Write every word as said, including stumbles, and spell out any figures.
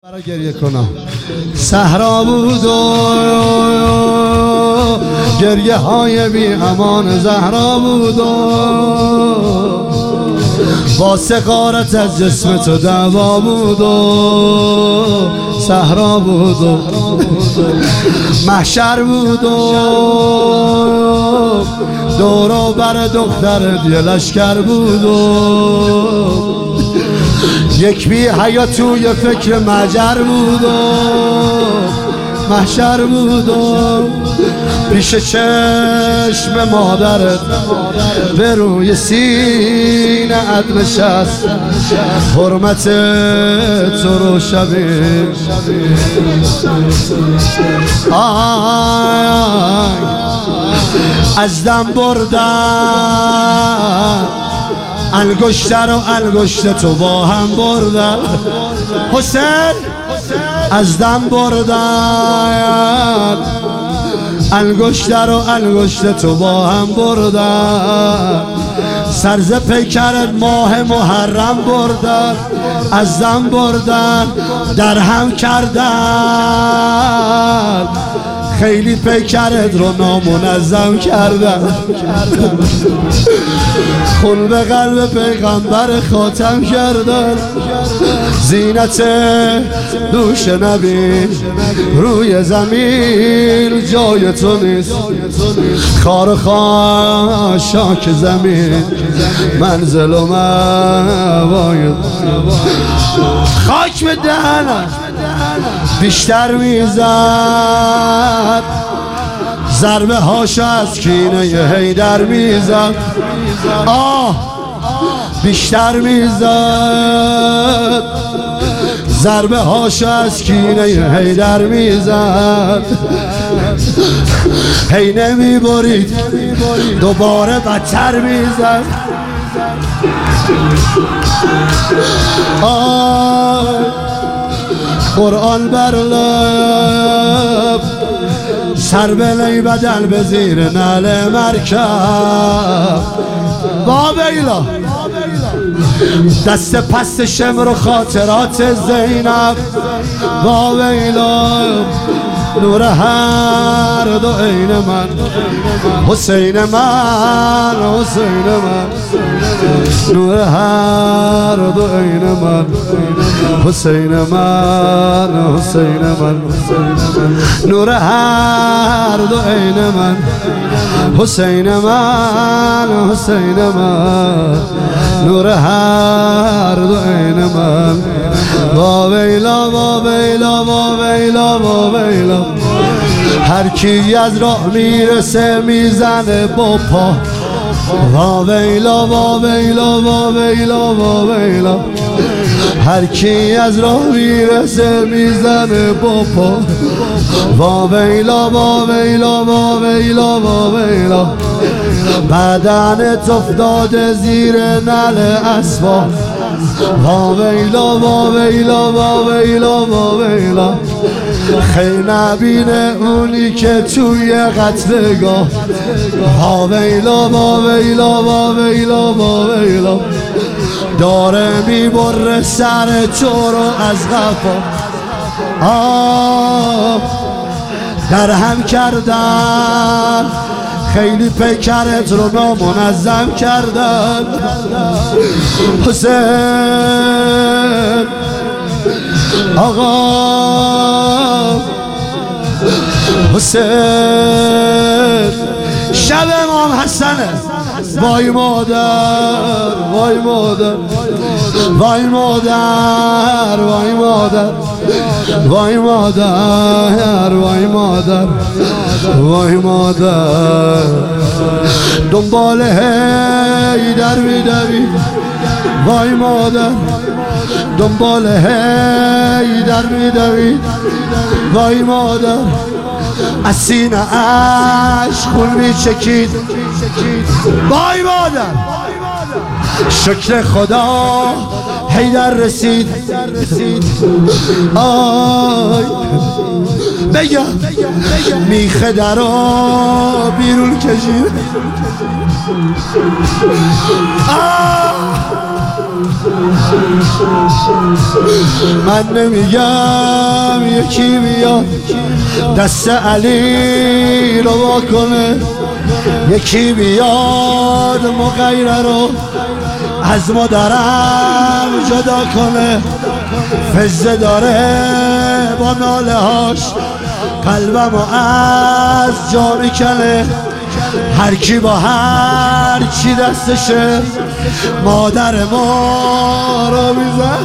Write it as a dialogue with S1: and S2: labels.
S1: برای گریه کنم صحرا بود و گریه های بی امان زهرا بود و با سقارت از جسم تو دعوا بود و صحرا بود و محشر بود و دور و بر دختر دیه لشکر بود و یک بی حیا توی فکر مجر بود و محشر بود و پیش چشم مادرت به روی سینه ات نشست حرمت تو رو شبیه آی از دم بردن انگشت رو انگشت تو با هم بردن حسین از دم بردن انگشت رو انگشت تو با هم بردن سرز پیکرت ماه محرم بردن از دم بردن در هم کردن خیلی پیکرت رو نامنظم کردن خون به قلب پیغمبر خاتم کردن زینت دوش نبی روی زمین جای تو نیست خار و خاشاک زمین منزل و موای خاک به دهنم بیشتر میزد ضربه هاشو از کینه حیدر میزد آه بیشتر میزد ضربه هاشو از کینه حیدر میزد هی نمیبرید دوباره بدتر میزد آه قرآن بر لب سر بلی بدل به زیر نعل مرکب با بیلا دست پست شمر و خاطرات زینب با بیلا نور هر دو عین من حسین من حسین من نور هر دو عین من حسین من حسین من نور هر دو عین من حسین من حسین من نور هر دو عین من با بیلا با بیلا با بیلا با بیلا هر کی از راه میرسه میزنه با پا با بیلا با بیلا با بیلا با بیلا هر کی از راه میرسه میزنه با پا با بیلا با بیلا با بیلا با بیلا بدنت افتاده زیر نعل اسبا با بیلا با بیلا با بیلا با بیلا خیلی نبینه اونی که توی قتلگاه با بیلا با بیلا با بیلا با بیلا داره میبره سر تو رو از غفا آه در هم کردن خیلی پیکرت رو نامنظم کردن حسین آقا حسین شب امام حسنه وای مادر وای مادر وای مادر وای مادر وای مادر وای مادر وای مادر دنبال حیدر میدوی وای مادر دنبال حیدر میدوی وای مادر از سینه اش خون میچکید وای مادر شکر خدا حیدر رسید آی بگم میخه درا بیرون کشید آه من نمیگم یکی بیاد دست علی رو واکنه، یکی بیاد مغیره رو از مادرم جدا کنه. فزه داره با ناله هاش قلبمو از جا میکنه. هر کی با هر چی دستشه مادر ما رو میزن.